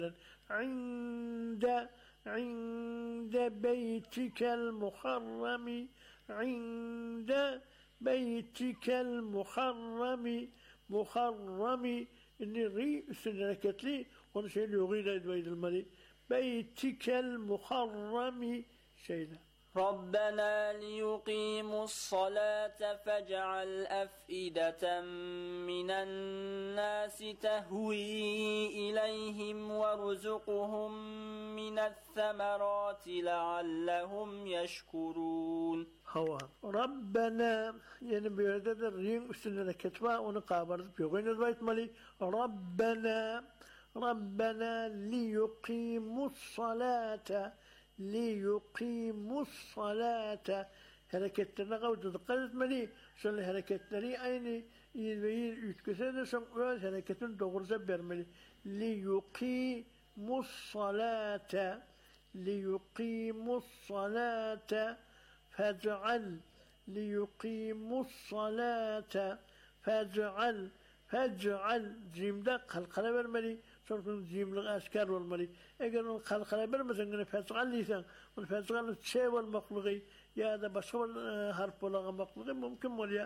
عند عند بيتك المحرم عند بيتك المحرم محرم إني ري سنركت لي ونشيل يغير بيت الملي بيتك المحرم شيئا ربنا ليقيموا الصلاة فاجعل أفئدة من الناس تهوي إليهم وارزقهم من الثمرات لعلهم يشكرون. هو ربنا يعني بيردد الرين استنى كتبا ونقابر بيغين البيت مالي ربنا ليقيموا الصلاة ليقيموا الصلاة حركتنا قوت تقلت ملي شل حركتنا لي أيني يبين يتكسر سمعوا حركتنا دور زبر ملي ليقيموا الصلاة ليقيموا الصلاة فاجعل ليقيموا الصلاة فاجعل جيم دا خلقنا برملي شرطن جيم لغا أشكار والملي اگر خلقنا برمسن فاجعل ليسان والفاجعل الشيء والمخلوقي يا هذا بشر حرف لغا مخلوقي ممكن وليا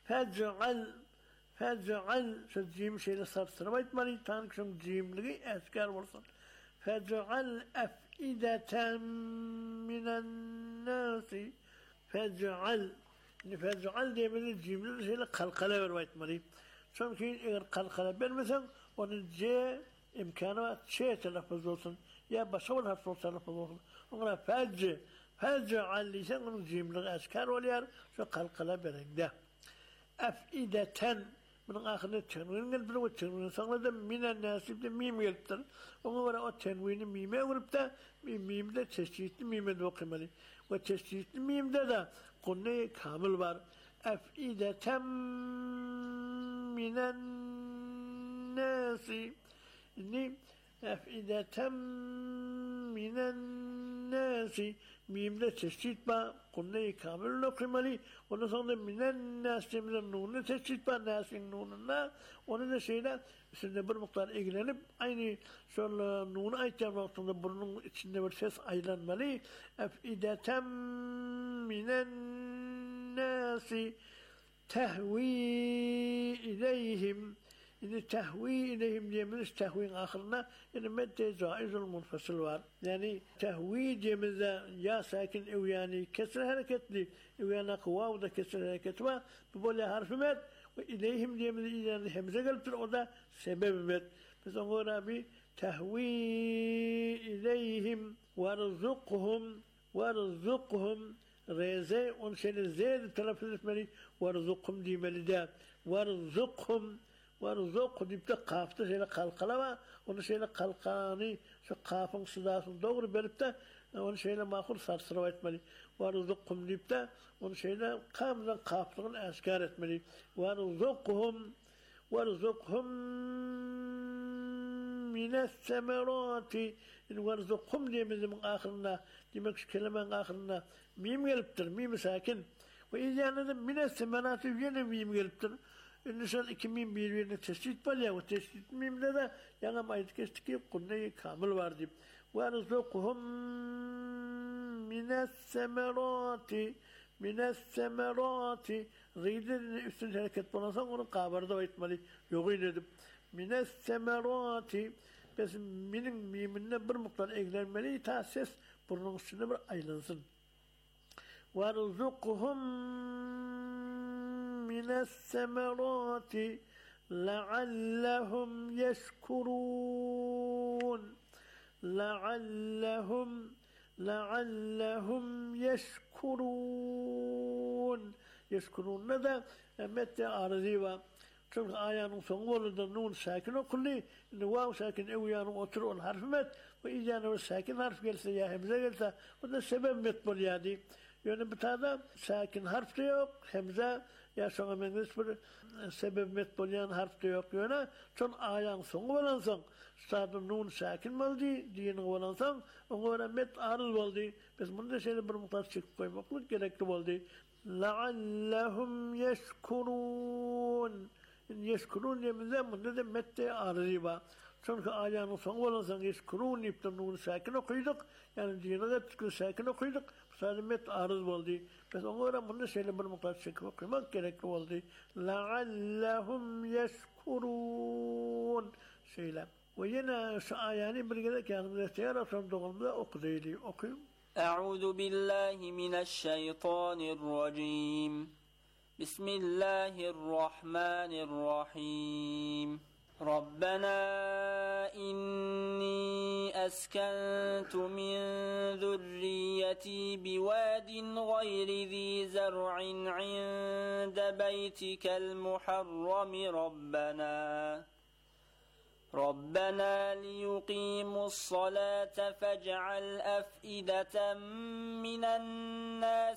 فاجعل شجيم شيء لصار سنوات ملي تانك شم جيم لغي أشكار والصن فاجعل أفئدة من الناس فاجعل دي من الجيم شيء خلقنا برميت ملي شمكين إغر قلقلة بين مثلا ونجي إمكانات شيء تلفظ وصل يا بشول هالصوت تلفظ وصل ونقول فاجعل لسان ونجيم لغأسكار واليار شو قلقلة بينك ده أفئدة من آخر التنوين قلبنا والتنوين صغلة من الناس يبدأ ميم يلتر ونقول التنوين ميم يغربتا ميم ده تشتيت ميم دوقي مالي وتشتيت ميم ده قلنا كامل بار أفئدة من الناس إني أفئدة من الناس ميم لا تشتيت با قلنا كامل لقمالي ونصغنا من الناس من النون تشتيت با ناس النون الناس ونشينا سنبر مقدار إجلانب أيني شو النون أيتام وقتنا برنو سنبر سيس أيلان مالي أفئدة من الناس تهوي إليهم إن تهوي إليهم يمنش تهوي آخرنا إن متى جائز المنفصل وار يعني تهوي جمذا يا ساكن أو يعني كسر حركة لي أو يعني قوة وده كسر حركة وا بقول حرف مات وإليهم جمذا يعني همزة قلت الأوضة سبب مات بس أقول ربي تهوي إليهم وارزقهم رزق ونشيل الزيد تلفظ مالي وارزقهم دي ملدا وارزق دي بتقافته شيل قلقلوا ونشيل قلقاني شو قافن صداس دور بربته ونشيل ماخر صار سروات مالي وارزقهم دي بتا ونشيل قامنا قافن أشكارت مالي وارزقهم من الثمرات إن وارزقهم دي من آخرنا دي مكش كلمة آخرنا ميم يلبتر ميم ساكن وإذا أنا من الثمرات يجينا ميم يلبتر إن شاء الله كميم بيرين تشتيت باليا وتشتيت ميم لذا يعني ما يتكستكي قلنا كامل واردي وارزقهم من الثمرات غير استنتهى كتبنا ونقابر دويت مالي يغين من الثمرات بس من بر مقدار إجلال مالي تأسيس برنامج نبر أيلانسن وارزقهم من الثمرات لعلهم يشكرون يشكرون هذا متى أرزيوا شوف آيان وصنقول النون ساكن وكلي الواو ساكن أويان وأترو الحرف مت وإذا نور ساكن حرف قلت يا همزة قلت وده السبب مت باليادي يعني بتاعنا ساكن حرف تيوك همزة يا شو من نسبة سبب مت باليان حرف تيوك يعني شون آيان صنقول النصن صار النون ساكن مالدي دين ولا نصن وغورا مت أرل والدي بس من ده شيء برمطار شيء كوي مقلد كذا والدي لعلهم يشكرون يشكرون من ذا متى أرزيبا Çünkü ayağının sonu olansan yeskurun ipten onu sakin okuyorduk. Yani diyene de sakin okuyorduk. Bu salimet arız oldu. Biz onu öğrenmede şeyle bir mutlaka çekip okumak gerekli oldu. لَعَلَّهُمْ يَشْكُرُونَ şeyle. Ve yine şu ayağını bir gerek yanımda ihtiyar olsam doğumda okuyayım. أعوذ بالله من الشيطان الرجيم بسم الله الرحمن الرحيم ربنا إني أسكنت من ذريتي بواد غير ذي زرع عند بيتك المحرم ربنا ليقيموا الصلاة فاجعل أفئدة من الناس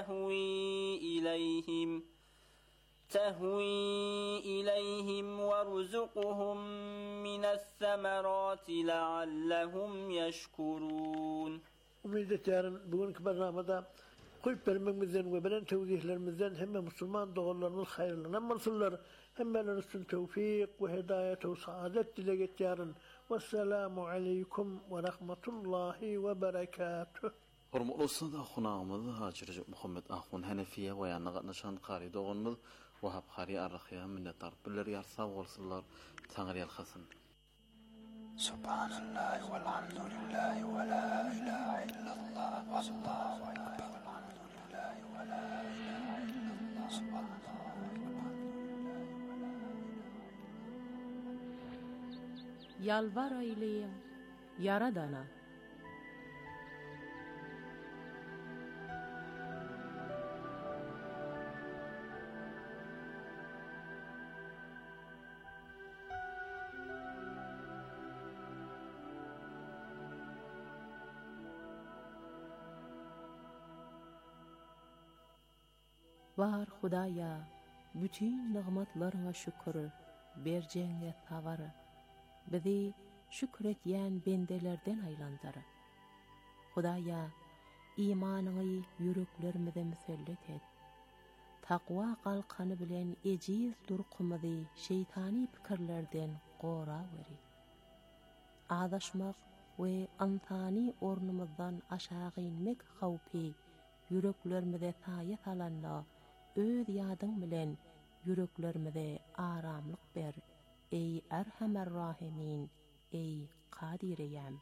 تهوي إليهم وارزقهم من الثمرات لعلهم يشكرون. Umidet yarın bugünkü barnamada koyup vermemizden ve beren tevzihlerimizden hem Müslüman doğrularımız hayırlarına mırsınlar. Hem için tevfik ve hidayet ve saadet dile get yarın. Vesselamu aleykum ve rahmetullahi ve berekatuh. Hormatly dostlar, xonağımız Hacı Muhammed Ahun Hanefiye ve yanına nişan qari doğunmuz Vahab Qari Arraxiya minnettar billar yarsa bolsunlar Tanrı yalxasın. Subhanallah velhamdülillah ve la ilahe illallah vallahu ekber velhamdülillah ve la ilahe illallah subhanallah Yalvar eyleyin Yaradana. Var Hudaya, bütün nimetlerine şükür, berceğine tavarı. Bizi şükretyen bendelerden aylandır. Hudaya, imanını yüreklerimize müsellet et. Takva kalkanı bilen eciz durqumuzu şeytani fikirlerden qora veri. Adaşmak ve antani ornumuzdan aşağı inmek xawpi yüreklerimize tayet alanla öz yadın bilen yüreklerimize aramlık ber. Ey Erhamer Rahimin, ey Kadireyem.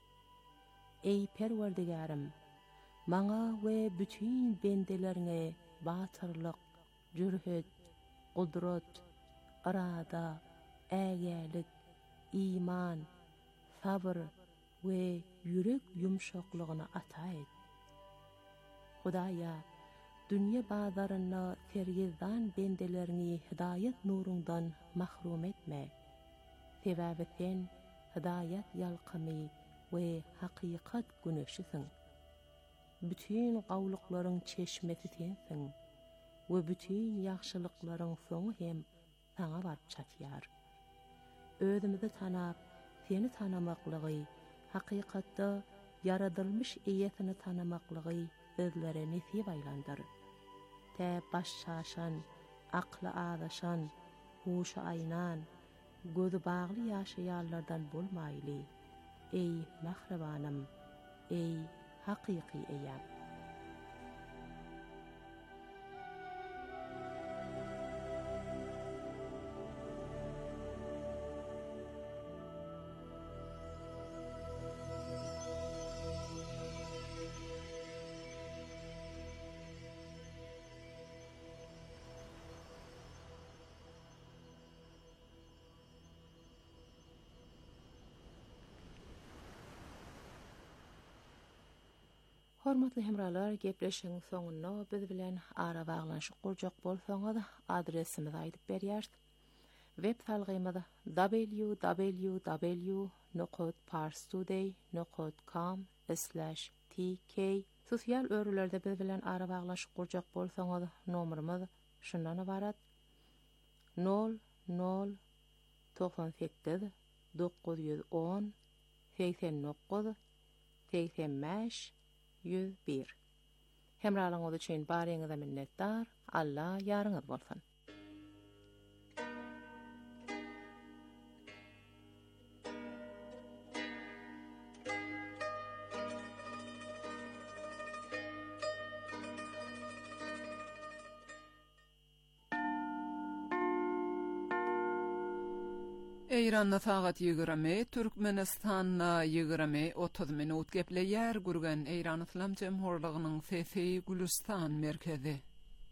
Ey Perverdigarım, maňa we bütün bendelerine batırlyk, jürhet, gudrat, arada, ägälik, iman, sabr we yürek yumşaklygyny ata et. Hudaya, dünya bazarına tergizdan bendelerini hidayet nurundan mahrum etme. Sebäbi sen hidayet yalqamy ve hakikat güneşisin. Bütün gawlyklaryň çeşmesi sensin ve bütün yaxşylyklaryň soňy hem saňa baryp çatýar. Özümizi tanap, seni tanamaklygy, hakykatda yaradylmış eýetini tanamaklygy bizlere nesip aylandyr. Te baş şaşan, aklı adaşan, huşa aynan, gözü bağlı yaşayanlardan bolmaýly. Ey mahrebanım, ey hakiki eýem. Hormatly hemralar, gepleşiň soňuna biz bilen ara baglanşyk boljak bolsaňyz adresimizi aýdyp berýär. Web salgymyz www.parstoday.com/tk. Sosial örülerde biz bilen ara baglanşyk boljak bolsaňyz nomerimiz şundan ibarat: 0098 910 89 85 101. Hemralyňyz üçin baryňyza minnetdar. Allah ýaryňyz bolsun. Eyranna sagat 20, Türkmenistanna 20, 30 minut geple yer gurgan Eyran İslam Cemhurluğu'nun Fethi Gülistan merkezi.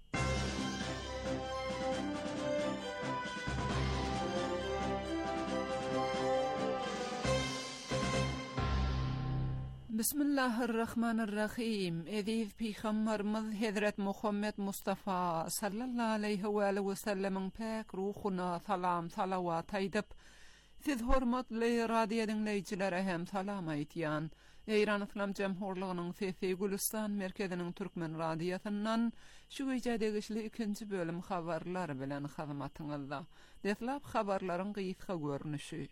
Bismillahirrahmanirrahim. Ediz Peygamberimiz Hazret Muhammed Mustafa sallallahu aleyhi ve sellem'in pek ruhuna salam salavat aydıp, siz hormatly radio dinleyicilere hem salam aýtýan. Eyran İslam Cemhurluğu'nun Fethi Gülistan merkezinin Türkmen radiosundan şu gecedegişli ikinci bölüm habarlar bilen hyzmatyňyzda. Deslap habarlaryň gysga görnüşi.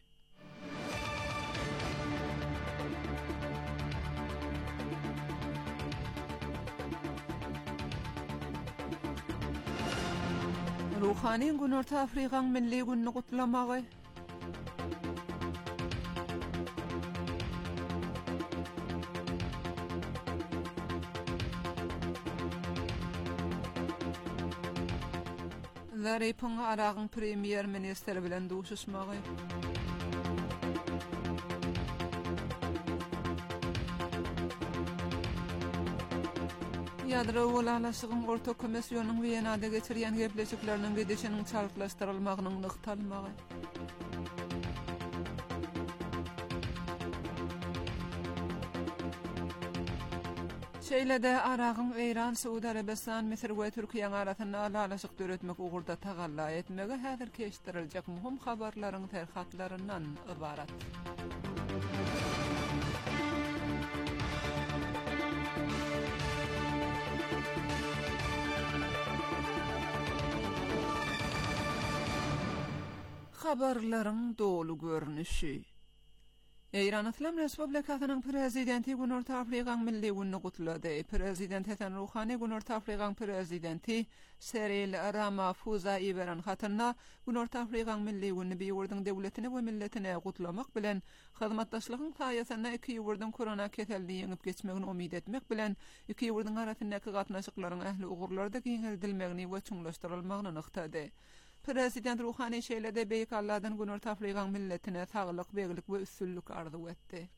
Ruhani Günorta Afrikaň milli günni gutlamagy. Zaripyň Aragyň premier ministeri bilen duşuşmagy. Ýadro welalaşygyň orta komissiýonyň Wienada geçirýän gepleşikleriniň gidişiniň çalklaşdyrylmagynyň nyktalmagy. Şeýlede Aragyň Eýran, Suudi Arabistan, Misir we Türkiýe arasynda alalaşyk döretmek ugurda tagalla etmegi häzir keşdiriljek muhim habarlaryň terhatlaryndan ibarat. Habarlaryň dolu görnüşi. Eyran İslam Respublikasynyň prezidenti Günorta Afrikaň milli günni gutlady. Prezident Hasan Rouhani Günorta Afrikaň prezidenti Cyril Ramaphosa iberan hatyna Günorta Afrikaň milli günni ýurduň döwletini we milletini gutlamak bilen hyzmatdaşlygyň taýasyna iki ýurduň korona keselliğini ýeňip geçmegini umyt etmek bilen iki ýurduň arasyndaky gatnaşyklaryň ähli ugurlarda giňeldilmegini we çuňlaşdyrylmagyny nyktady. Prezident Rouhani şeýlede beýik Allahdan Günorta Afrikaň milletine saglyk, beglik we üstünlük arzu etdi.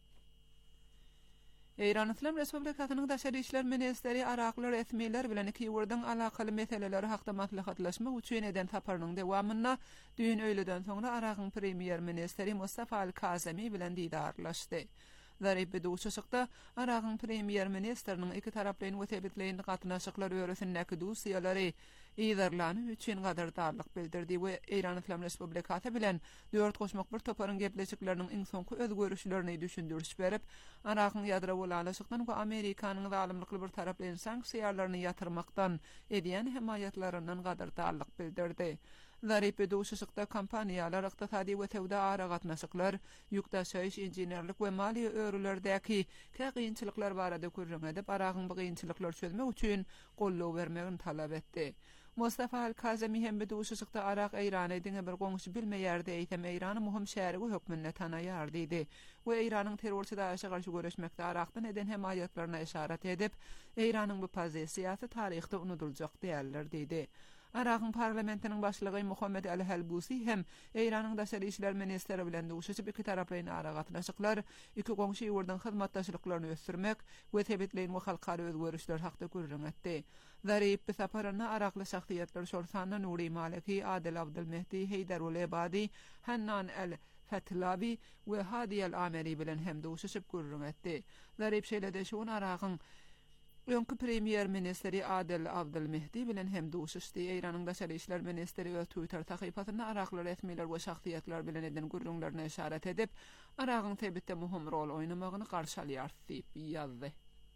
Eyran İslam Respublikasynyň daşary işler ministeri araklar resmiler bilen iki ýurduň alakaly meseleleri hakda maslahatlaşmak üçin eden taparynyň dowamyna düýün öýleden soňra Aragyň premier ministeri Mustafa Al-Kazemi bilen didarlaşdy. Zarip beduşuşykda Aragyň premier ministeriniň iki taraplyň wetebitleýin gatnaşyklar öresindäki dusiýalary ýerlany üçin gadardarlyk bildirdi we Eyran İslam Respublikasy bilen 4 goşmak bir toparyň gepleşikleriniň iň soňky özgörüşlerini düşündürüş berip, Aragyň ýadro welalaşykdan we Amerikanyň zalymlykly bir taraplyň sanksiýalaryny ýatyrmakdan edýän hemaýatlaryndan gadardarlyk bildirdi. Zarip eduşuşykda kompaniýalar, ykdysady we sowda ara gatnaşyklar, ýükdaşaýyş, injenerlik we mali örülerdäki kynçylyklar barada görüň edip, Aragyň bu kynçylyklar çözmek üçin gollaw bermegini talap etdi. Mustafa Al-Kazemi hem beduşuşykda Arag Eýrany diňe bir goňşy bilmeýärdi, eýtem Eýrany muhim şäherigi hökmünde tanaýar diýdi. We Eýranyň terrorçy daşy garşy görüşmekde Aragdan eden hemaýatlaryna işaret edip, Eýranyň bu pozisiýasy taryhda unutuljak diýerler diýdi. Aragyň parlamentiniň başlygy Muhammed Al-Halbusi hem Eýranyň daşary işler ministeri bilen duşuşyp iki taraplyň ara gatnaşyklar, iki goňşy ýurduň hyzmatdaşlyklaryny ösdürmek we tebitleýin we halkary özgörüşler hakda görüň etdi. Zarip saparyna arakly şahsiýetler şortanyň Nuri Maliki, Adil Abdülmehdi, Heydar Ulebadi, Hannan Al-Fatlabi we Hadi Al-Ameri bilen hem duşuşyp görüň etdi. Zarip şeýlede şoň Aragyň öňkü premier ministeri Adil Abdülmehdi bilen hem duşuşdy. Eýranyň daşary işler ministeri we Twitter tahypatyna arakly resmiler we şahsiýetler bilen eden görüňlerine işaret edip, Aragyň tebitde muhim rol oýnamagyny garşalýar diýip ýazdy.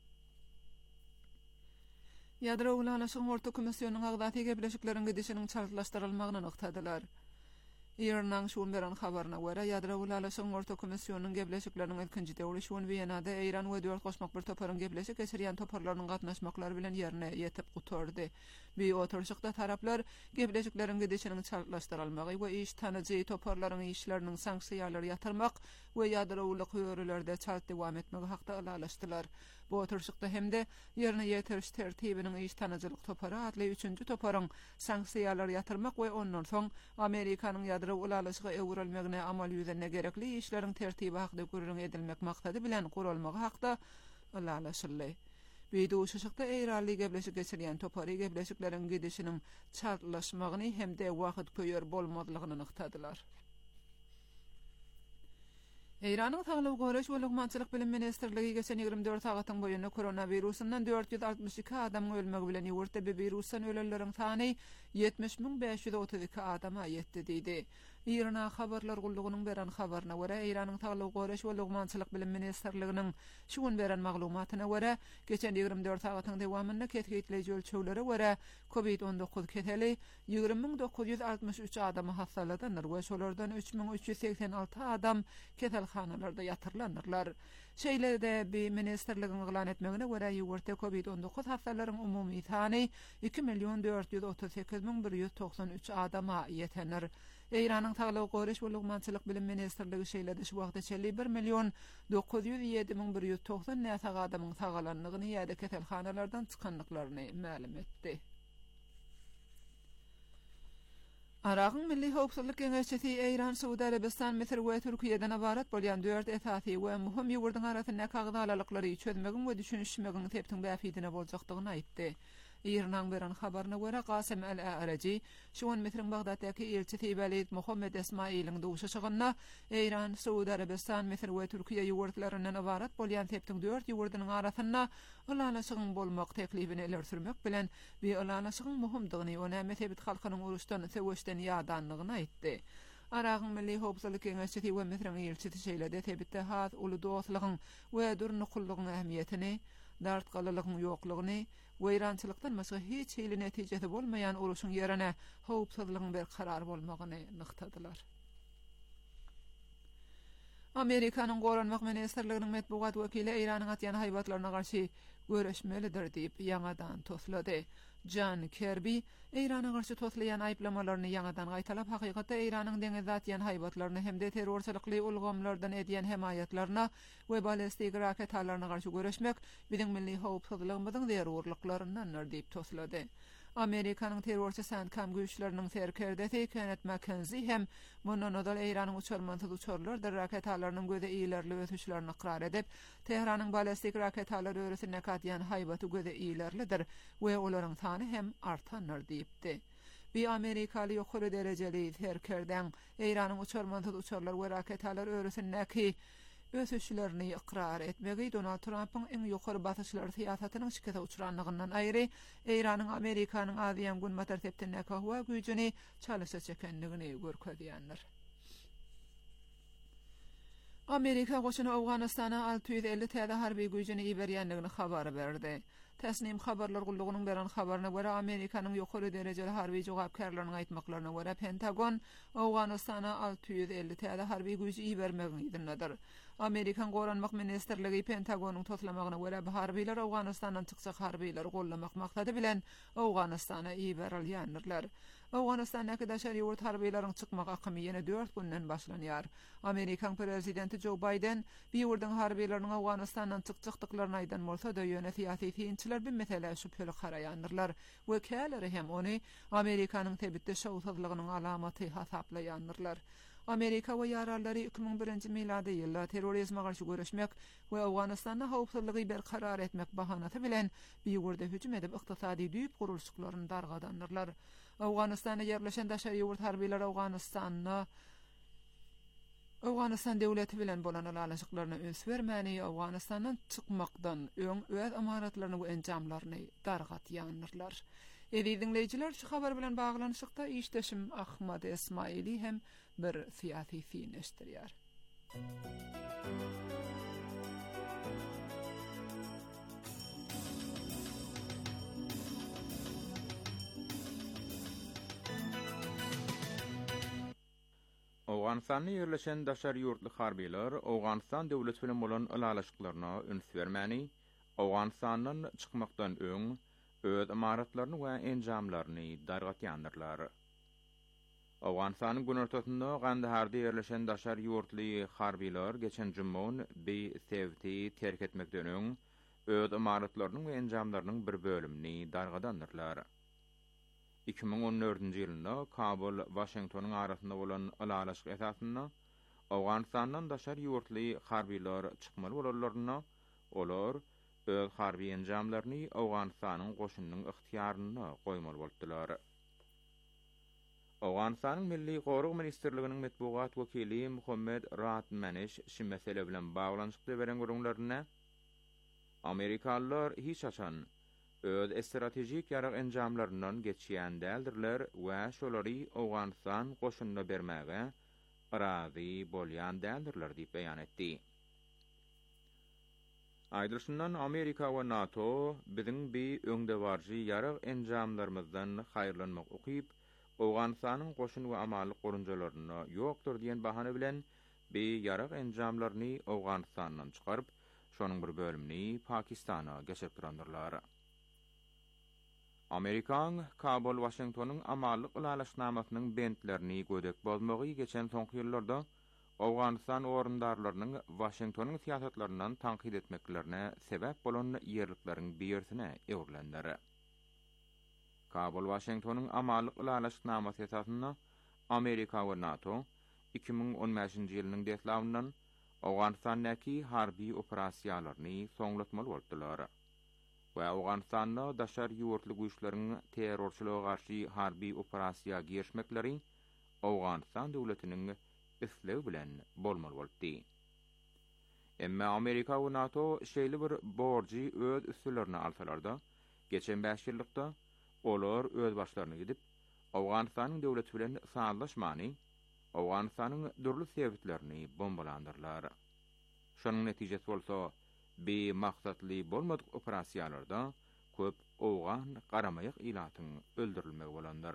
Ýadro welalaşygyň orta komissiýonyň agdaty gepleşikleriň gidişiniň çalklaşdyrylmagyny nyktadylar. Ýernaň şuň beren habaryna görä, ýadro welalaşygyň orta komissiýonyň gepleşikleriniň ilkinji döwri şuň Wienada Eýran we 4 goşmak bir toparyň gepleşik geçirýän toparlarynyň gatnaşmaklary bilen ýerine ýetip guturdy. Bu oturuşykda taraplar gepleşikleriň gidişiniň çalklaşdyrylmagy we iş tanyjy toparlaryň işleriniň sanksiýalary ýatyrmak we ýadrowylyk höýrelerde çalk dowam etmegi hakda alalaşdylar. Bu oturuşykda hemde ýerine ýetiriş tertibiniň iş tanyjylyk topary adly 3-nji toparyň sanksiýalary ýatyrmak we ondan soň Amerikanyň ýadro ýyldyra ulalyşyga öwrülmegine amal ýüzene gerekli işleriň tertibi hakda görüň edilmek maksady bilen gurulmagy hakda ulalyşyldy. Beýdu şuşykda eýrali gebleşik geçirýän topary gebleşikleriň gidişiniň çartlaşmagyny hemde wagt köýer bolmadylygyny nyktadylar. Eýranyň Saglyk Goraş we Lugmançylyk bilim ministrligi geçen 24 sagatyň boýunça koronawirusundan 462 adam ölmegi bilen ýurtda wirusdan ölenleriň sany 70.532 adama ýetdi diýdi. Irana habarlar gullugynyň beren habaryna görä Eýranyň Saglyk Goraş we Lugmançylyk bilim ministrliginiň şu gün beren maglumatyna görä geçen 24 sagatyň dowamynda ketgitleýi ölçeglere görä COVID-19 keteli 20.963 adamy hassaladanlar we şolardan 3.386 adam ketelhanalarda ýatyrlanyrlar. Şeýlerde bir ministrligiň gılan etmegine görä ýurtda COVID-19 hassalaryň umumy sany 2.438.193 adama ýetenir. Eýranyň Saglyk Goraş we Lugmançylyk bilim ministrligi şeýlede şu wagtda 1.907.190 näsa adamyň sagalanlygyny ýa-da ketelhanalardan çykanlyklaryny ma'lum etdi. Arağın Milli Howpsuzlyk Geňeşdigi Eýran, Suudi Arabistan, Misir we Türkiýeden abarat bolýan 4 esasy we muhim ýurduň arasynda kagdalykları çözmegiň we düşünişmegiň teptiň bäfidine boljakdygyny aýtdy. İran beren habaryna görä Qasim el-Araji şuň Misiriň Bagdatdaky elçisi Walid Muhammed Ismail'in duşuşygyna Eýran, Suudi Arabistan, Misir we Türkiýe ýurtlarynyň abarat bolýan teptiň 4 ýurdunyň arasynda ulanyşygyň bolmak teklifini ileri sürmek bilen bir ulanyşygyň muhimdigini we mesebit halkynyň uruşdan seweşden ýadanlygyny aýtdy. Arağın Milli Howpsuzlyk Geňeşdigi we Misiriň elçisi şeýlede tebitde has uly dostlygyň we durnukullygyň ähmiýetini, dartgalylygyň ýoklugyny Weyrançylykdan başga hiç hili netijesi bolmayan uruşun yerine howpsuzlygyň berkarar bolmagyny nyktadylar. Amerikanyň Goranmak ministrliginiň medbugat wekili Eýranyň atýan haýbatlaryna garşy göreşmelidir diýip ýangadan toslady. John Kirby Eýranyň garşy toslayan aýplamalaryny ýangadan gaýtalap hakykatda Eýranyň deňiz atýan haýbatlaryny hemde terrorçylykly ulgamlardan edýän hemaýatlaryna we ballistik raketalaryna garşy göreşmek biziň milli howpsuzlygymyzyň zerurlyklaryndandyr diýip toslady. Amerikanyň terrorçy Sankam güýçleriniň serkerdesi Kenneth McKenzie hem mundan odal Eýranyň uçurmansyz uçurlar raketalarynyň göze iýlerli ötüşlerini ikrar edip, Tehranyň ballistik raketalary öresine atýan haýbaty göze iýlerlidir we olaryň sany hem artandyr diýipdi. Bir Amerikaly ýokary derejeli serkerden Eýranyň uçurmansyz uçurlar we raketalary öresindäki ösüşlerini ikrar etmegi Donald Trump'ın en ýokary basyşlary siýasatynyň şikete uçuranlygyndan aýry Eýranyň Amerikanyň aziýan gün matar septinde kahwa güýjüni çalyşa çekenligini görkezýändir. Amerika goşuny Awganistana 650 täze harby güýjüni iberýänligini habar berdi. Täsnim habarlar gullugynyň beren habaryna görä Amerikanyň ýokary derejeli harby jogapkarlarynyň aýtmaklaryna görä Pentagon Awganistana 650 täze harby güýji ibermegini idinlädir. Amerikan Goranmak ministrligi Pentagonyň toslamagyna görä bu harbylar Awganistandan çykjak harbylar gollamak maksady bilen Awganistana iberilýändirler. Awganistandaky daşary ýurt harbylaryň çykmak akymy ýene 4 günden başlanýar. Amerikan prezidenti Joe Biden bir ýurdyň harbylarynyň Awganistandan çykjakdyklaryny aýdan bolsa-da ýöne syýasy tinçiler bir mesele şüpheli garaýandylar. Wekelleri hem ony Amerikanyň tebitde şowsuzlygynyň alamaty hasaplaýandylar. Amerika we ýararlary 2001-nji milady ýylda terrorizme garşy göreşmek we Awganistanda howpsuzlygy berkarar etmek bahanasy bilen bir ýurda hüjüm edip ykdysady düýüp gurulşyklaryny dargadandyrlar. Awganistanda ýerleşen daşary ýurt harbylar Awganistan döwleti bilen bolan alaşyklaryna öns bermäni Awganistandan çykmakdan öň öz amaratlaryny we enjamlaryny dargatýandylar. Dinleyijiler şu habar bilen baglanyşykda işdeşim Ahmad Ismaili hem bir siýasy fin eşdirýär. Awganistanda ýerleşen daşary ýurtly harbylar Awganistan döwleti bilen bolan alaşyklaryna öns bermäni, Awganistandan çykmakdan öň öz amaratlaryny we enjamlaryny dargatýandylar. Awganistanyň gün ortasynda Gandaharda ýerleşen daşary ýurtly harbylar geçen jumman Sevti terk etmekden öň öz amaratlarynyň we enjamlarynyň bir bölümini dargadandyrlar. 2014-nji ýylynda Kabul, Washingtonyň arasynda bolan ylalaşyk esasyna Awganistandan daşar ýurtly harbiler çykmaly bolarlaryna olar öz harbi enjamlaryny Awganistanyň goşunynyň ygtiýaryna goýmaly boldylar. Awganistanyň Milli Gorug Ministrliginiň medbugat wekili Muhammed Ratmanish şu mesele bilen baglanyşykda beren görüňlerine Amerikalılar hiç açan öz stratejik ýarag enjamlaryndan geçýän däldirler we şolary Awganistan goşunyna bermäge razy bolýan däldirler diýip beýan etdi. Aýdyrşyndan Amerika we NATO biziň bir öňde barjy ýarag enjamlarymyzdan haýrlanmak ukyp Awganistanyň goşun we amalyk gorunjalaryna ýokdur diýen bahany bilen bir ýarag enjamlaryny Awganistandan çykaryp şonuň bir bölümini Pakistana geçirip durandyrlar. Amerikan Kabul Washingtonyň amalyk ulalaşnamasynyň bentlerini gödek bozmagy geçen soňky ýyllarda Awganistan orundarlarynyň Washingtonyň siýasatlaryndan tanqid etmeklerine sebäp bolan ýerlikleriň birisine ewrlenler. Kabul Washingtonyň amalyk ulalaşnamasy esasyna Amerika we NATO 2015-nji ýylynyň detlawyndan Awganistandaky harbi operasiýalaryny soňlatmaly boldylar. We Awganistanda daşar ýurtly güýçleriň terrorçylyga garşy harbi operasiýa girişmekleri Awganistan döwletiniň islew bilen bolmaly boldy. Emma Amerika we NATO şeýle bir borji öz üstünlerine alsalarda, geçen 5 ýyllykda olar öz başlaryna gidip Awganistanyň döwleti bilen sanlaşmany, Awganistanyň dürli sebäplerini bombalandyrlar. Şonuň netijesi bolsa bir maksatly bolmadyk operasiýalarda köp Awgan garamaýyk ilatyň öldürilmegi bolanlar.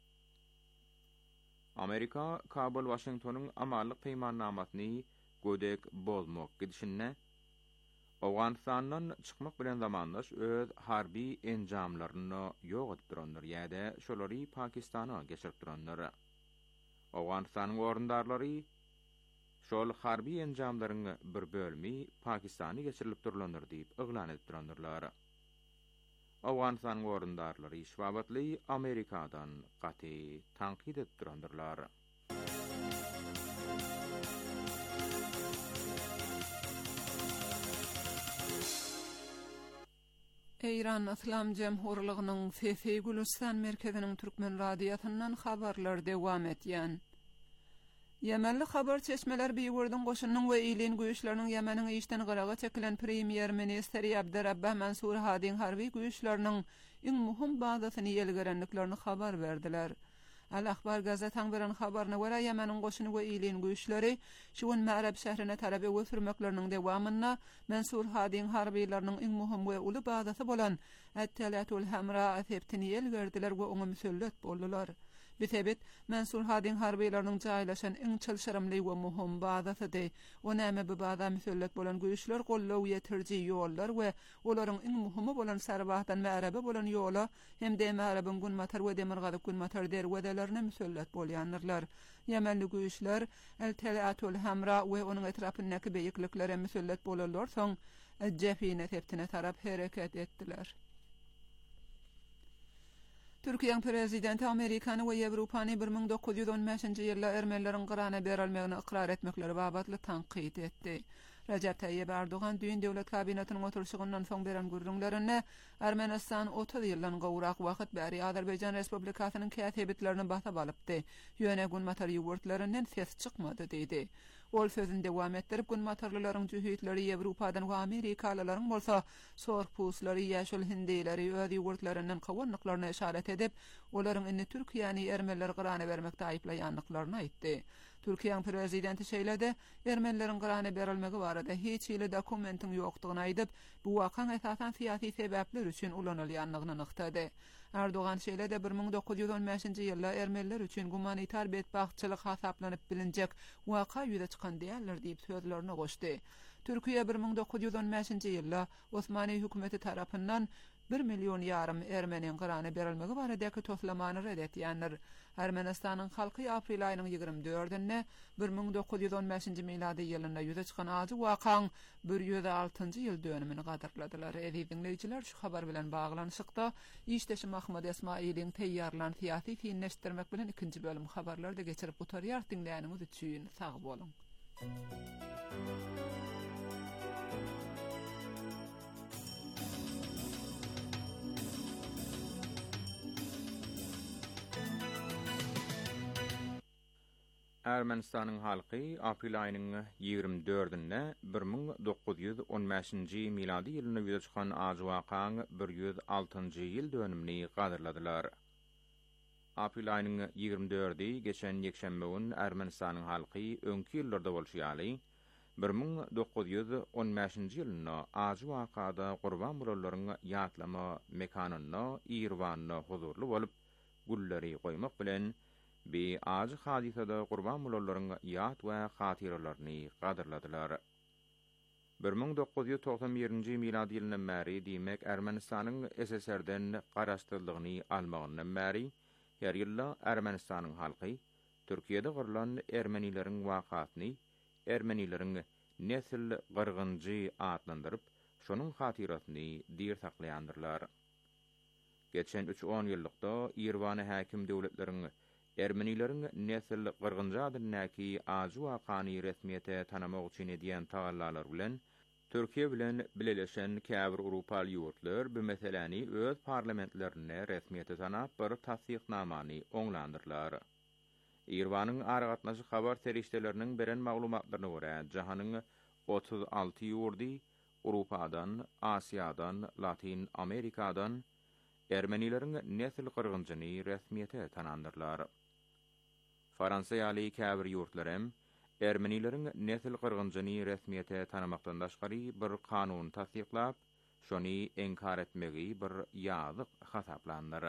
Amerika Kabul Washingtonyň amalyk peýmannamasyny gödek bozmak gidişinde Awganistandan çykmak bilen zamandaş öz harbi enjamlaryny ýok edip duranlar ýa-da şolary Pakistana geçirip duranlar. Awganistanyň orundarlary şol harbi enjamlaryň bir bölümi Pakistany geçirilip durulanlar diýip yglan edip durandyrlar. Awganistanyň orundarlary şwabatly Amerikadan gaty tanqid edip durandyrlar. Eýran Islam Jemhurlygynyň Fefe Gülistan merkeziniň türkmen radiýatyndan habarlar dewam etýän. Yemenli habar çeşmeler biýgurdyň goşunynyň we ýylyn güýçleriniň Yemeniň işden gyraga çekilen premier ministeri Abdurrabbah Mansur Hadiň harbi güýçleriniň iň muhim bazasyny ýelgerenliklerini habar berdiler. Al-Akhbar gazetaň beren habaryna görä Yemeniň goşuny we ýylyn güýçleri şuň Ma'rab şäherine tarap öwürmekleriniň dewamyna Mansur Hadiň harbiýleriniň iň muhim we uly bazasy bolan At-Talatul Hamra septini ýelgerdiler we oňa müsellet boldular. Bitebit Mansur Hadiň harbiýleriniň jaýlaşan iň çylşyrymly we muhim bazasy. O näme bu baza müsellet bolan güýçler gollaw ýetirji ýollar we olaryň iň muhimy bolan Sarwahdan Ma'rabe bolan ýola hem de Ma'rabyň Gunmatar we Demirgazyk Gunmatar derwedelerine müsellet bolýanlar. Yemenli güýçler Al-Talatul Hamra we onuň etrapyndaky beýikliklere müsellet bolanlar soň Jefine septine tarap hereket etdiler. Türkiýanyň prezidenti Amerikany we Ýewropany 1915-nji ýylda ermenileriň Gyrana berilmegini ikrar etmekleri babatly tanqid etdi. Recep Tayyip Erdoğan düýün döwlet kabinetiniň oturşygyndan soň beren gürrüňlerine Ermenistan 30 ýyldan gowrak wagt bäri Azerbaýjan Respublikasynyň kätebitlerini basap alypdy. Ýöne Gunmatar ýurtlarinden ses çykmady diýdi. Ol sözünde dewam etdirip Gunmatarlylaryň jühitleri Ýewropadan we Amerikalylaryň bolsa sorpuslary ýaşul hindileri öz ýurtlarynyň gowanyklaryna işaret edip, olaryň inni Türkiýany ermeniler Gyrana bermekde aýplaýanlyklaryny aýtdy. Türkiýanyň prezidenti şeýlede ermenileriň Gyrana berilmegi barada hiç ýyly dokumentin ýokdugyny aýdyp, bu wakan esasan syýasy sebäpler üçin ulanylýanlygyny nyktady. Erdoğan şeýlede 1915-nji ýylda ermeniler üçin humanitar betbaxçylyk hasaplanyp bilinjek waka ýüze çykan diýerler diýip sözlerini goşdy. Türkiýe 1915-nji ýylda Osmany hökümeti tarapyndan 1,5 milyon Ermeniň gyrana berilmegi baradäki toplamany red etýänler. Ermenistanyň halky aprel aýynyň 24-nä 1915-nji milady ýylyna ýüze çykan ajy wakaň 106-njy ýyl dönümini gadarladylar. Dinleýijiler, şu habar bilen baglanyşykda işdeşi Mahmud Esmailiň teýýarlanan syýasy finleşdirmek bilen 2-nji bölüm habarlary da geçirip gutarýar. Dinleýänimiz üçin sag bolun. Ermenistanyň halky aprel aýynyň 24-nä 1915-nji milady ýylyna ýüze çykan ajy wakaň 106-njy ýyl dönümini gadarladylar. Aprel aýynyň 24-i geçen ýekşembe gün Ermenistanyň halky öňki ýyllarda bolşýaly 1915-nji ýylyna ajy wakada gurban bolalaryň ýatlama mekanyna ýyrwanyna huzurly bolup gulleri goýmak bilen bi ajy hadisada gurban bolalaryň ýat we hatyralaryny gadarladylar. 1991-nji milady ýylyna bäri diýmek Ermenistanyň SSR-den garaşdyrlygyny almagyndan bäri her ýylda Ermenistanyň halky Türkiýede gyrylan ermenileriň wakatyny, ermenileriň nesil gyrgynjy adlandyryp, şonuň hatyrasyny diýer saklaýandyrlar. Geçen 3-10 ýyllykda Ýerwany häkim döwletleriň ermenileriň nesil gyrgynjy adynyňky ajy wakany resmiýete tanamak üçin edýän tagallalar bilen Türkiýe bilen bileleşen käbir Owropaly ýurtlar bu meseleni öz parlamentlerine resmiýete tanap bir tasdiqnamany oňlandyrlar. Ýerwanyň aragatnaşy habar serişdeleriniň beren maglumatlaryna görä, jahanyň 36 ýurdy Owropadan, Asiýadan, Latin Amerikadan ermenileriň nesil gyrgynjyny resmiýete tanandyrlar. Fransa ýaly käbir ýurtlarym ermenileriň nesil gyrgynjyny resmiýete tanamakdan daşgary bir kanun tasdiqlap, şony enkar etmegi bir ýazyk hasaplandyr.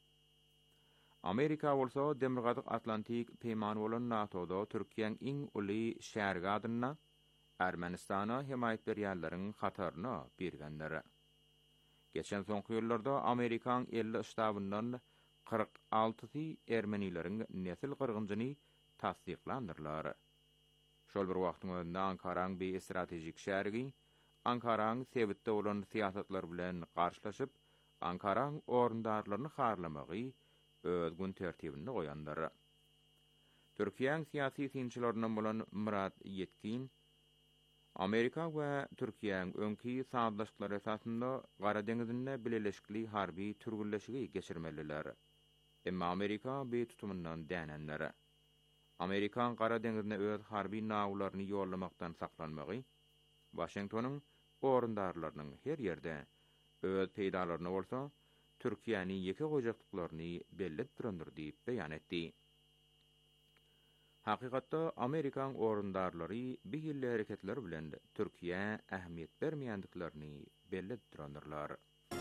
Amerika bolsa Demirgazyk Atlantik peýmany bolan NATO'da Türkiýeň iň uly şähergi adyna Ermenistana himayet berýänleriň hataryna bergendir. Geçen soňky ýyllarda Amerikaň 50 ştabyndan 46 ermenileriň nesil gyrgynjyny tasdiqlandyrlar. Şol bir wagtyň özünde Ankaraň bir stratejik şähergi, Ankaraň sebitde bolan syýasatlar bilen garşylaşyp, Ankaraň orundarlaryny harlamagy öz gün tertibini goýandyr. Türkiýeň syýasy tinçilerinden bolan Murat Yetkin, Amerika we Türkiýeň öňki saatlaşyklary esasynda Gara deňizinde bileleşikli harby türgülleşigi geçirmeliler. Emma Amerika bu tutumyndan dänenler. Amerikan Gara deňizine öz harby nawlaryny ýollamakdan saklanmagy, Washingtonyň orundarlarynyň her ýerde öz peýdalaryny bolsa, Türkiýany ýeke goýjaklyklaryny belli turandyr diýip beýan etdi. Hakykatda Amerikan orundarlary bu ýylly hereketler bilen Türkiýe ähmiýet bermeýändiklaryny belli turandyrlar.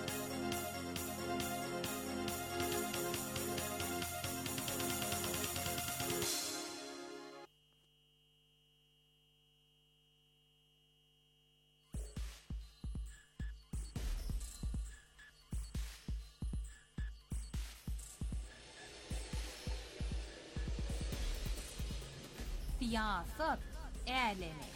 Siyasat älemi.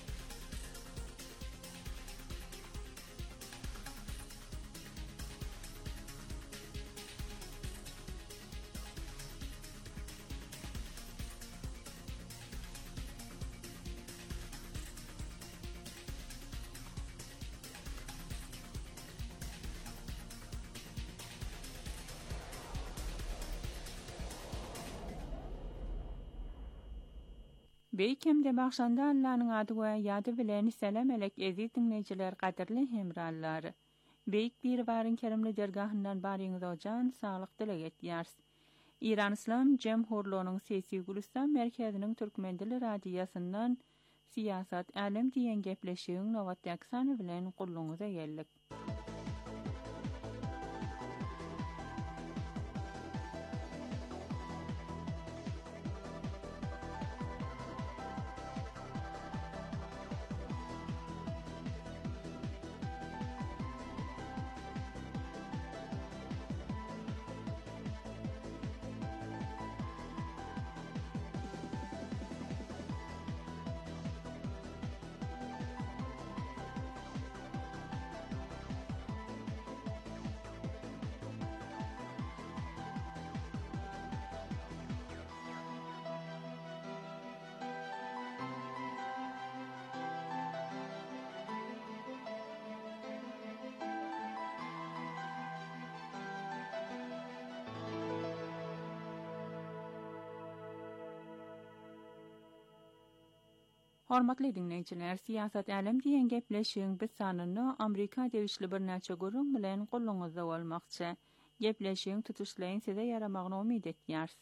Beýkem de başanda Allah'ın adı we ýady bilen selam elek ezi dinleýijiler, gaderli hemrallar. Beýik bir baryn kerimli dergahyndan baryňyz ojan saglyk dileg etýärs. İran İslam Jemhurluğunyň Sesi Gülistan merkeziniň türkmen dili radiýasyndan siyasat alem diýen gepleşigiň nowatdaky sany bilen gulluňyza geldik. Hormatly dinleyijiler, siyasat alem diýen gepleşiň biz sanyny Amerika degişli bir näçe görüň bilen goluňyzda bolmakçy. Gepleşiň tutuşlaryň size yaramagyny umyt etýärs.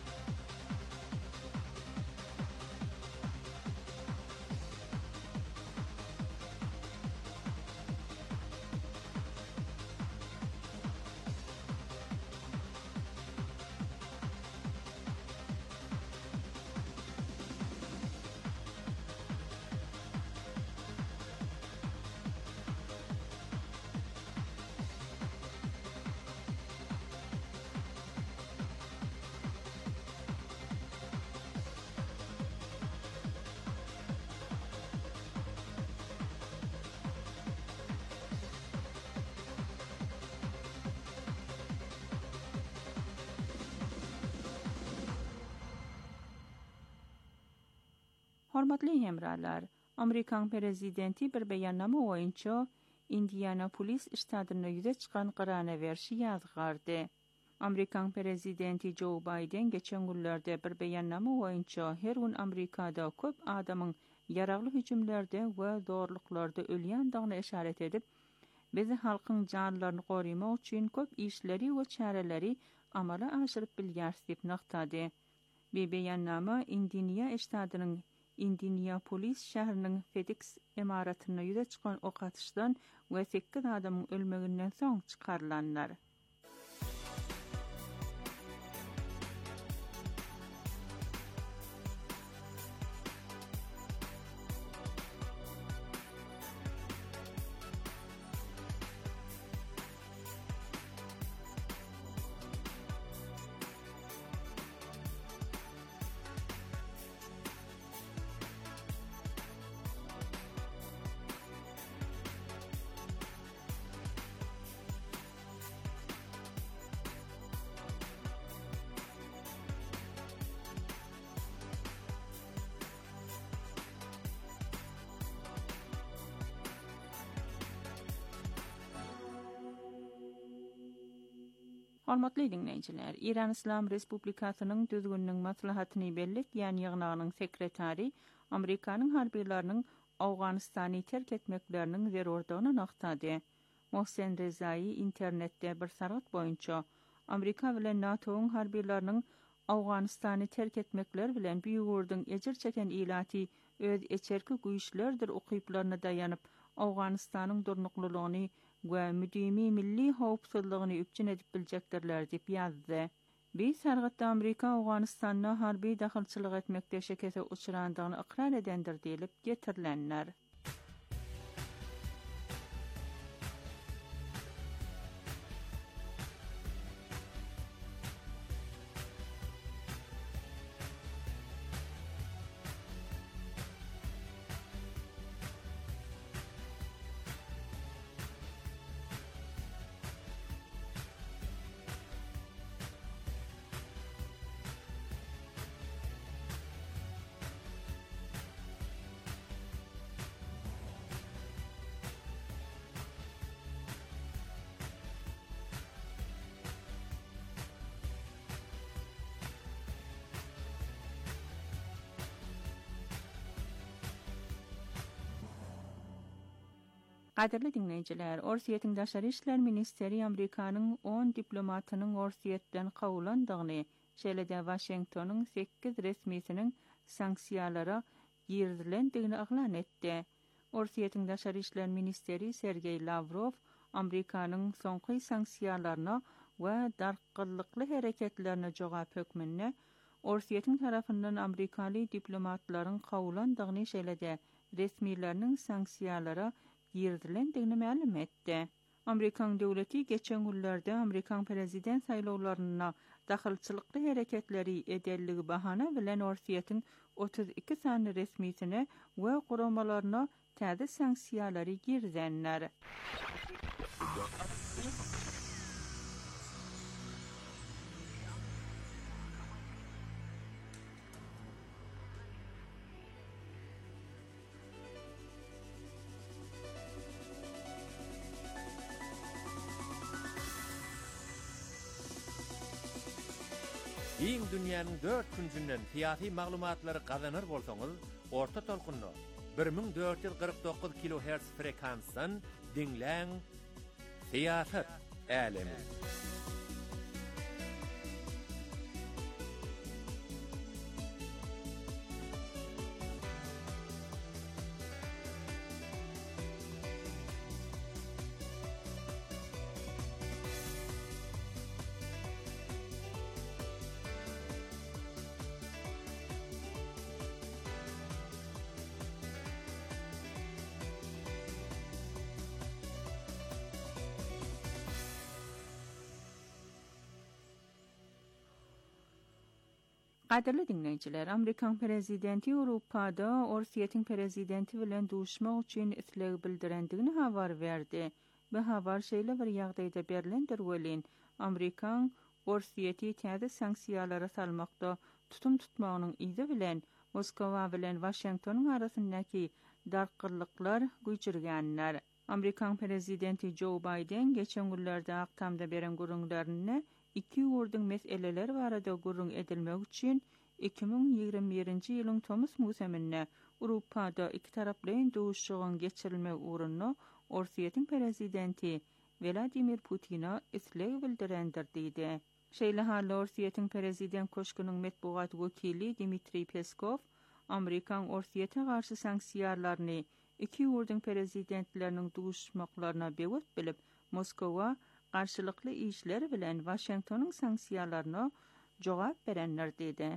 Hormatly hemralar, Amerikan prezidenti bir beýannama boýunça Indianapolis ştatyna ýüze çykan gyrana berşi ýazgardy. Amerikan prezidenti Joe Biden geçen günlerde bir beýannama boýunça her gün Amerikada köp adamyň yaragly hüjümlerde we zorluklarda ölýändigine işaret edip, bizi halkyň janlaryny gorumak üçin köp işleri we çareleri amala aşyryp bilýärs diýip naktady. Beýannama Indianapolis şäheriniň FedEx emaratyna ýüze çykan ok atyşdan we 8 adamyň ölmeginden soň çykarlanlar. Hormatly dinleyijiler, İran İslam Respublikasynyň düzgünlüğ maslahatyny belletýän ýygnagynyň sekretari Amerikanyň harbiýlarynyň Awganystany terk etmekleriniň zerurdygyny naktady. Mohsen Rezai internetde bir sagat boýunça Amerika bilen NATO'ň harbiýlarynyň Awganystany terk etmekler bilen büýügürdiň ejir çeken ilaty öz eçerki güýçlerdir okyplaryna daýanyp Awganystanyň durnuklulygyny we müdimi milli howpsuzlygyny üpçün edip biljekdirler diýip ýazdy. Biz sargatda Amerika Awganystanyna harby dahylçylyk etmekde şekese uçurandygyny ikrar edendir diýilip getirilenler. Gaderli dinleyijiler, Orsiýetiň Daşary işler ministeri Amerikanyň 10 diplomatynyň Orsiýetden kawulandygyny, şeýle-de Washingtonyň 8 resmisiniň sanksiýalara girdilendigini aglan etdi. Orsiýetiň Daşary işler ministeri Sergey Lavrov Amerikanyň soňky sanksiýalaryna we darkylykly hereketlerine jogap hökmünde Orsiýetiň tarapyndan Amerikaly diplomatlaryň kawulandygyny şeýle-de resmileriniň sanksiýalara girdilendigini ma'lum etdi. Amerikan döwleti geçen günlerde Amerikan prezident saýlawlaryna dahylçylykly hereketleri edelligi bahana bilen Orsiýetiň 32 sanly resmisine we guramalaryna täze sanksiýalary girdenler. Iň dünýäniň 4 küncünden tiýaty maglumatlary gazanır bolsaňyz, orta tolkunlu 1449 kHz frekansdan dinleň Siýasat älemi. Qadirli dinleyijiler, Amerikan prezidenti Awropada Orsiýetiň prezidenti bilen duşmak üçin isleg bildirendigini habar berdi. Bu habar şeýle bir ýagdaýda berilendir welin Amerikan Orsiýeti täze sanksiýalara salmakda tutum tutmagynyň ýygy bilen Moskowa bilen Washingtonyň arasyndaky darkyrlyklar güýçürgenler. Amerikan prezidenti Joe Biden geçen günlerde aktamda beren gurulmalarına iki ýurduň meseleleri barada gurrun edilmek üçin 2021-nji ýylyň Thomas musemine Awropada iki taraplyň duşugyň geçirilmek uğruna Orsiýetiň prezidenti Vladimir Putina isleg bildirendir diýdi. Şeýle hally Orsiýetiň prezident köşküniň metbuat wekili Dmitri Peskov Amerikan Orsiýete garşy sanksiýalaryny iki ýurduň prezidentleriniň duşmaklaryna bewet bilip Moskowa qarşılıklı işler bilen Washington'un sanksiyalarına cevap verenler dedi.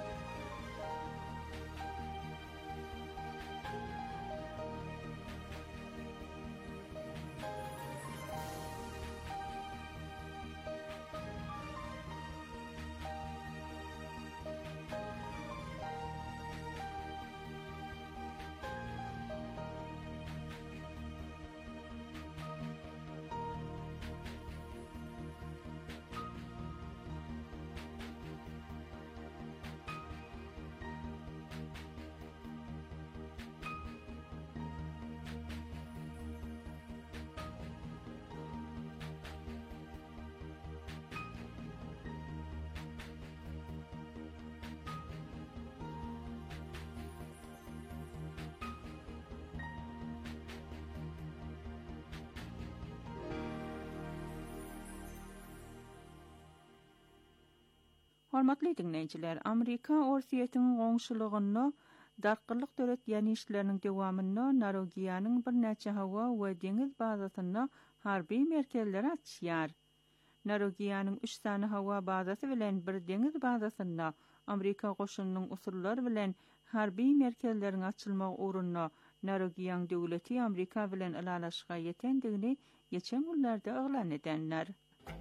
Hormatly dinleyijiler, Amerika Orsiýetiň goňşulugyny darkyrlyk döret ýanişleriniň dowamyny Norwegiýanyň bir näçe hawa we deňiz bazasyna harby merkezler açýar. Norwegiýanyň 3 sany hawa bazasy bilen bir deňiz bazasyna Amerika goşunynyň usullar bilen harby merkezleriň açylmagy uğruna Norwegiýanyň döwleti Amerika bilen ilalaşyga ýetendigini geçen günlerde elan edenler.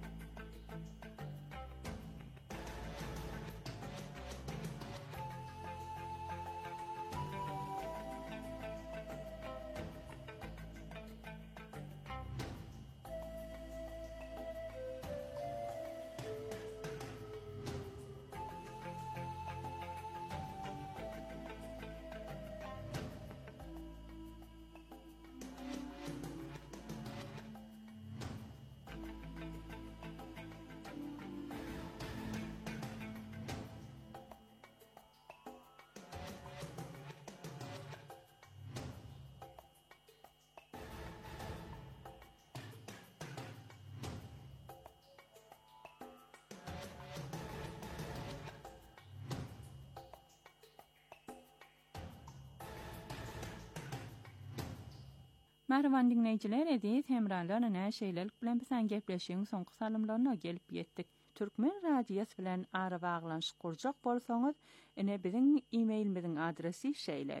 Merhaban dinleyijiler, edis hemralarla näşeýlelik bilen bilen gepleşiň soňky salymlaryna gelip ýetdik. Türkmen radiýasy bilen ara baglanşyk kurjak bolsaňyz, ene biziň e-mailimiziň adresi şeýle: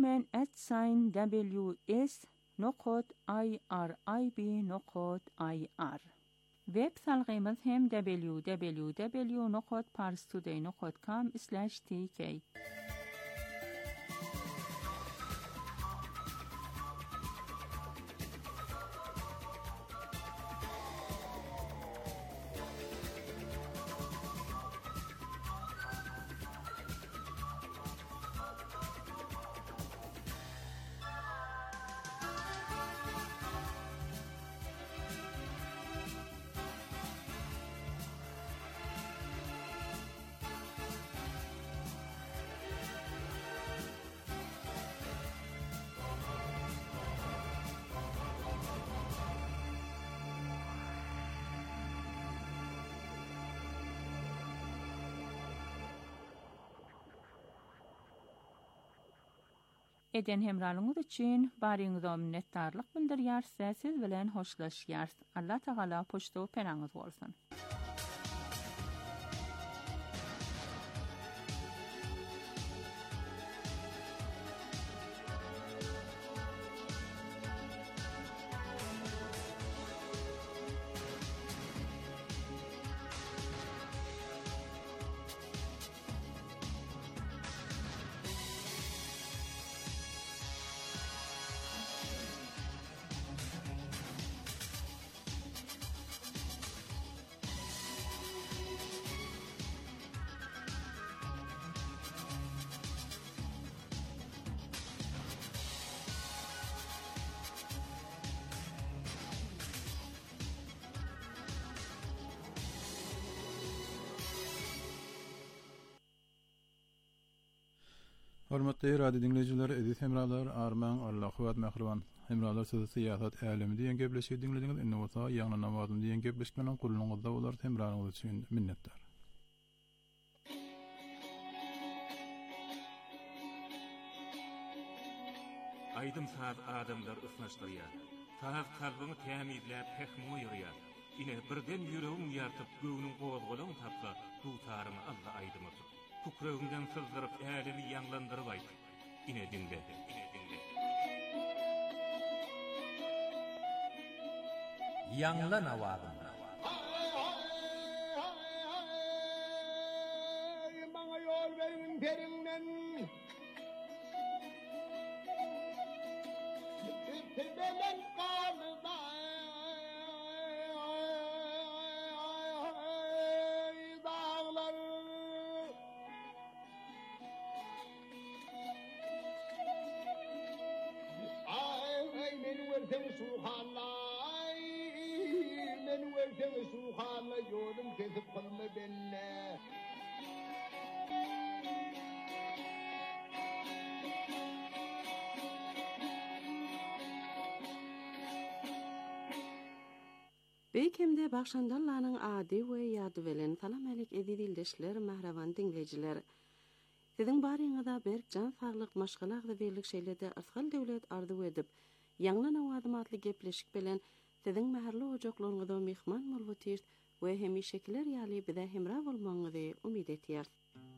turkmen@ws.irib.ir. Web salgymyz hem www.parstoday.com/tk. eden hemralığınız üçün barýyňyza minnetdarlyk bildirýär, siz bilen hoşlaşýar. Allah Taala poşto penaňyz bolsun. Hormatly radio dinleyijiler, edis hemralar, arman, Allahu ve mehriban. Hemralar sizi siyasat älemi diýen gepleşigi dinlediňiz. Indi bolsa ýagny namazym diýen gepleşmeniň gulunyňyzda bolar. Hemralyňyz üçin minnetdar. Aydym saat adamlar ısnaşdyrýar. Taaz kalbyny tämizläp pehmu ýörýär. Ine birden ýüregiň ýartyp göwüniň gowazgalagyny tapsa, bu taryny Allah aýdymyr. Kukrögünden sızdyryp älimi ýanglandyryp aýt. Ine dinle. Ýanglan awagym. Maňa ýol berin perinden. Tebelen qalda. Men versen suhanla yolum kesip kalma benne. Beýkemde başlandanlaryň ady we ýady bilen salam alek edildeşler, mahrawan dinleyijiler. Siziň barýyňyzda berk jan saglyk maşgalagda berlik şeýlerde asgal döwlet arzu edip, ýanglan awazym atly gepleşik bilen siziň mähärli ojaklaryňyzda mehman bolýar we hemişekiler ýaly bize hemra bolmaňyzy umyt etýär.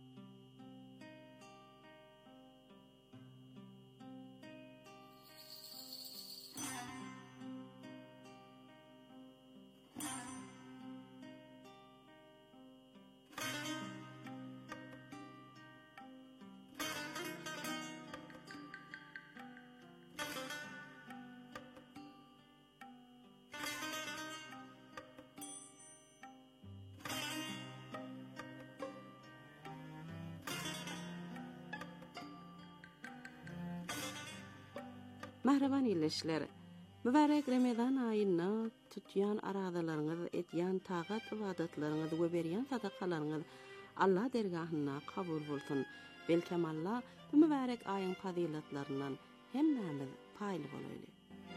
Mahrawan illeşler, mübarek Ramazan aýyna tutýan aradalaryňyz, etýän tagat ibadatlaryňyz we berýän sadakalaryňyz Allah dergahyna kabul bolsun. Belkem Allah bu mübarek aýyň fazilatlaryndan hemmämiz paýly bolayly.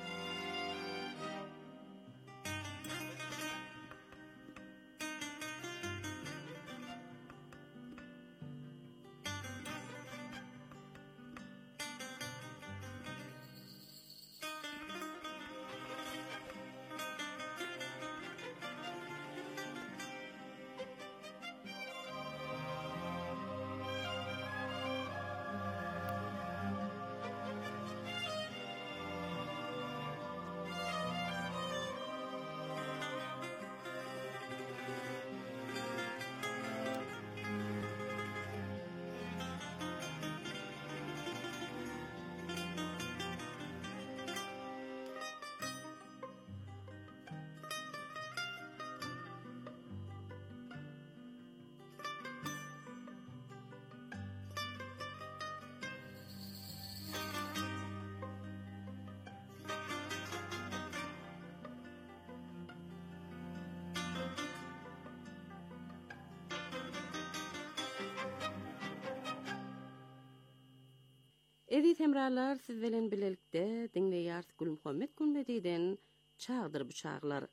Edi temralar siz bilen bilelikde dinleýär Gülmuhammed Günbedi'den Çağdır bıçaklar.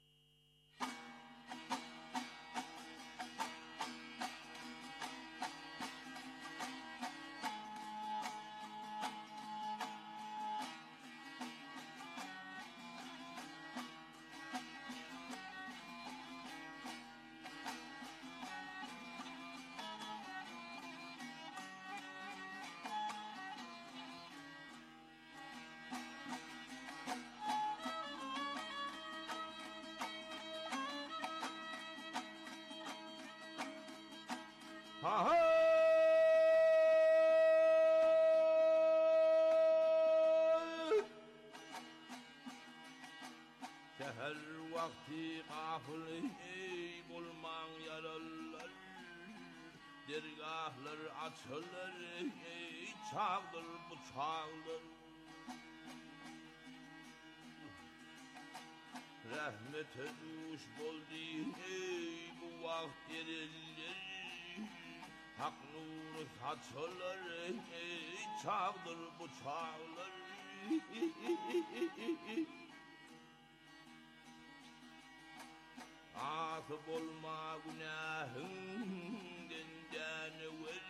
Seher vakti gafil bulman yarallar dergahlar açılır çağdır bu çağdır rahmete duş boldi bu vakt yeriller hak nuru saçılır çağdır bu çağdır Asıp olma günahından canıver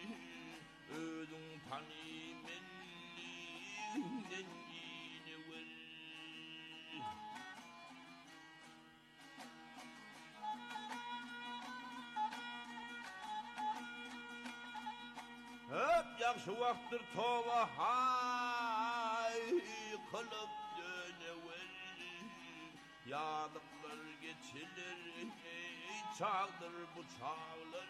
Ödün tanımenliğinden yiniver Hep yakşı vaktır tova hay kılıp dönever Yadıklar geçilir çağdır bu çağlar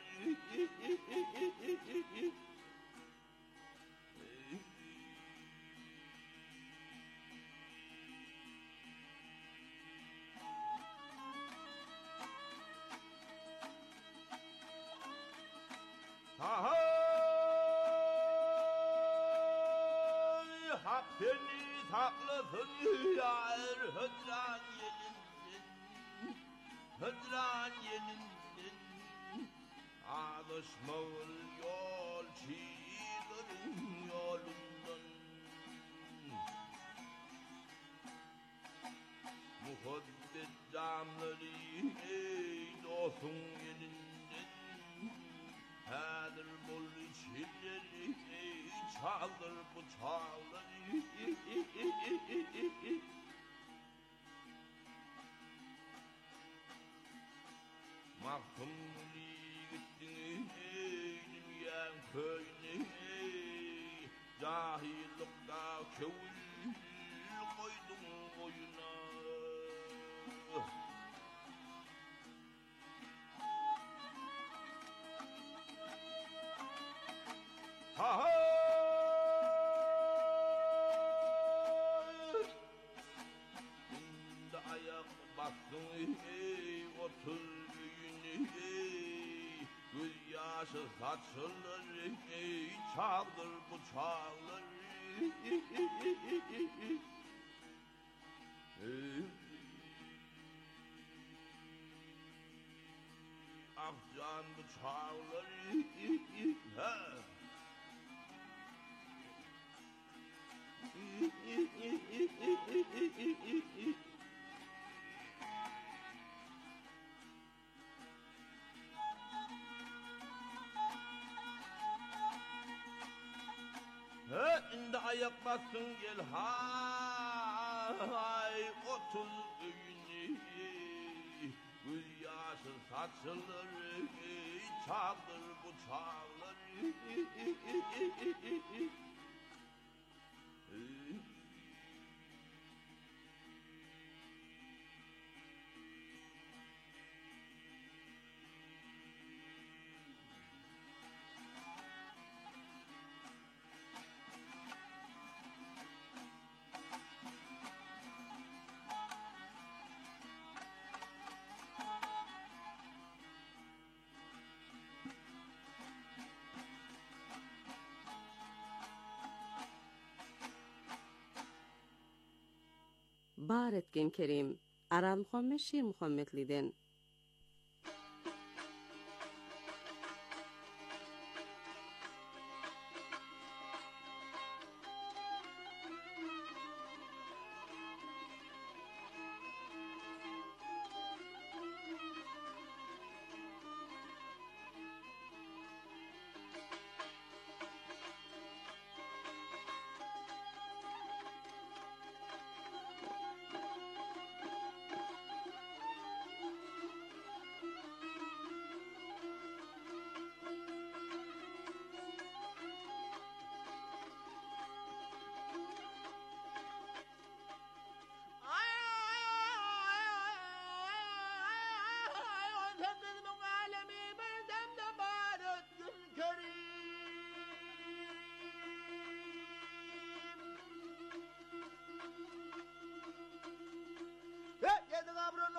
Hak seni saklasın yar hıdran Hıdran yelinden alışmağın yol çiğlerin yolundan Muhabbet damları ey dostun yelinden Hadır bol içileri ey çaldır bu çağları Mahkumli gittin eylim yan köyüne Cahillikta kövül koydum boyuna Ha ha Şimdi ayak bastın ey otur Göz yaşı saçılır ey çağdır bu çağlar Akcan bu çağlar ha Indi ayak bassın gel hay otur öyünü Göz yaşı saçılır çağdır bu çağlar Bar etken Kerim, Aral Muhammed Şir Muhammedli'den.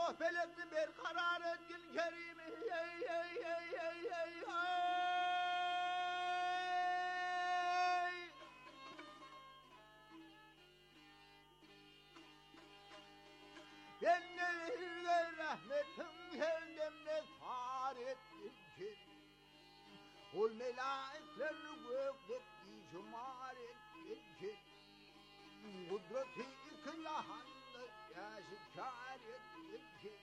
sohbetli bir karar etkin Kerim Benneler rahmetin kendimle sar etkin Kerim Ol melaiklerini gökdeki cumar etkin Kerim Kudreti ikilahanda yaşikar etkin Kerim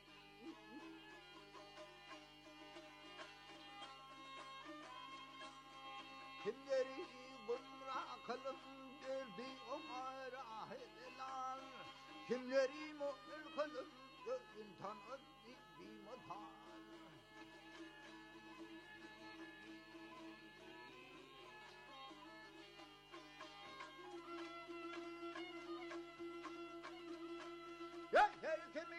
Kimleri gumrah kılıp derdi Ömer ahediler Kimleri mu'min kılıp imtihan etti bimatan Yeter kimi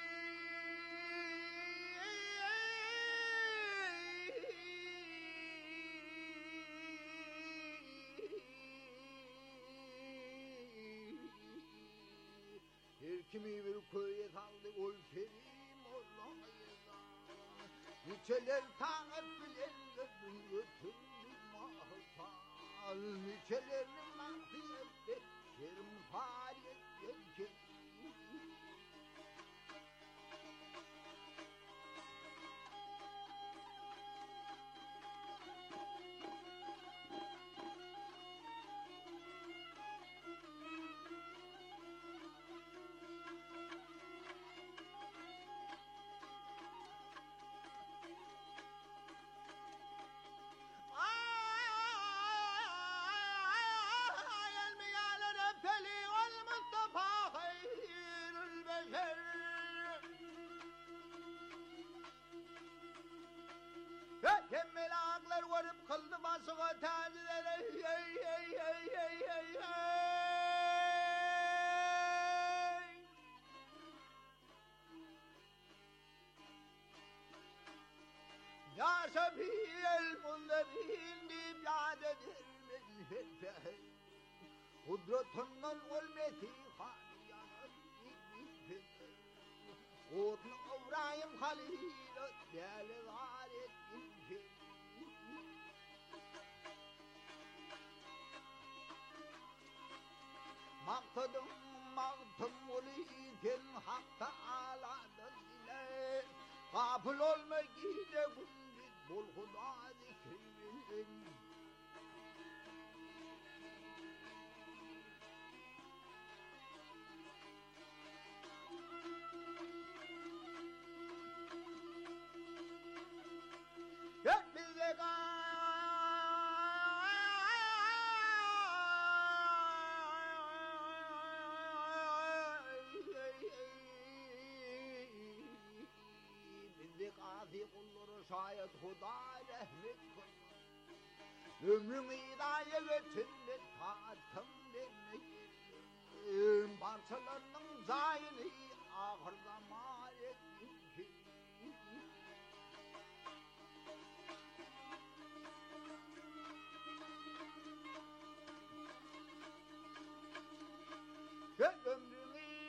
Kimi bir köye kaldı ol Kerim Allah'a Niçeler taat bilen gördün götürdü mahtal Niçelerinin mahfiyette Kerim faaliyet gelken Kemmel ağlar varıp kıldı basığa tazilere Ya Şafiyel Munderin deyip yad ederim Kudretundan ulmeti hadiyanın Kudnu İbrahim Halil değerli gayret Maktadım mağtım oluyken Hak Teala'dan ile Kapıl olma gide gündüz bol huda zikrin Hep bize Bizi kulları şayet Huda rahmet kıl Ömrümü idaya götürdü taatım demeyin Parçalarının zayini ahır zaman ettim ki Ömrümü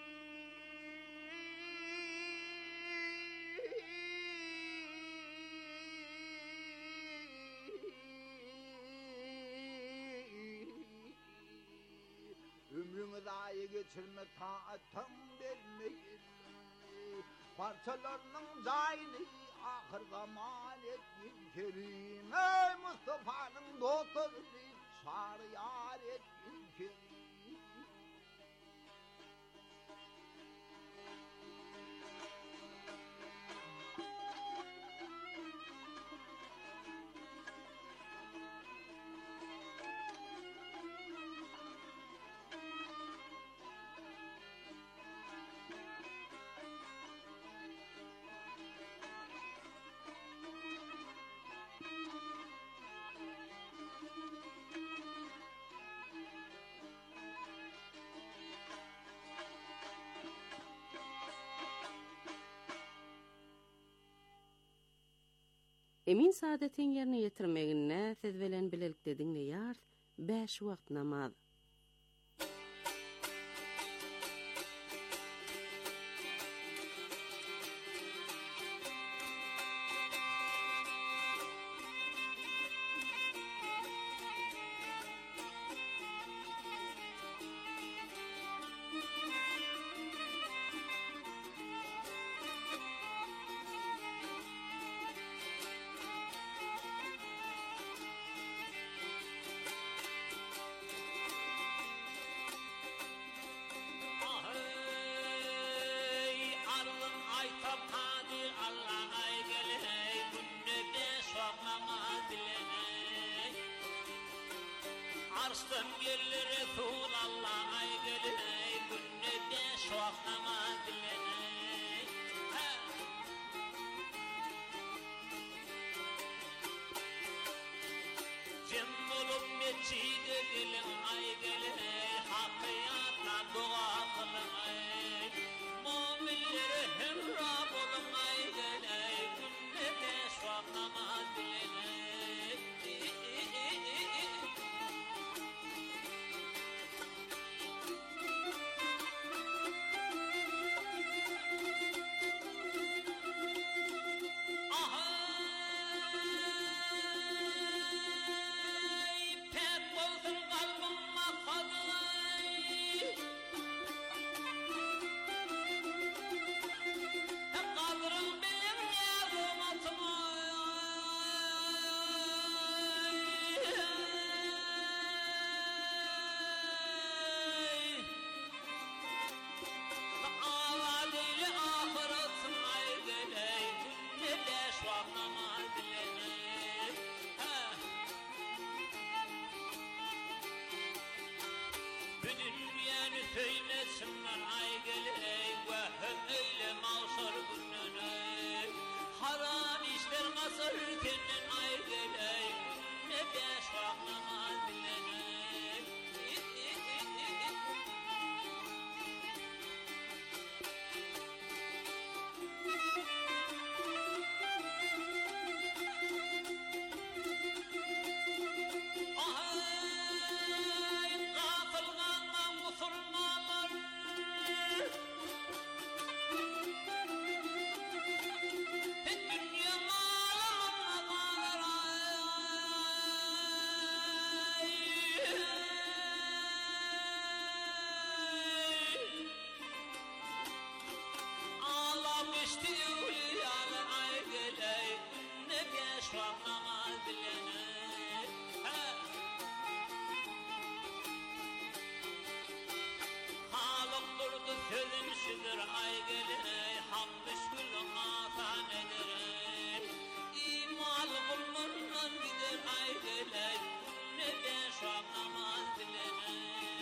Ömrümü dahi geçirme taatım vermeyin Parçalarının zayini ahır zaman ettim Kerim Ey Mustafa'nın doktoru çağrı yar ettim Kerim Emin saadetin yerine yetirmegine siz bilen bilelikde dinleýär 5 wagt namaz. dünyani söylesinler ay geley ve öyle mağsar gününey haram işler masar kendin ay geley ne beş vaknamaz dileney sözümsüdür ay geley hamd şükür atan ederey imal bulmurdan gider ay geley ne beş namaz dileney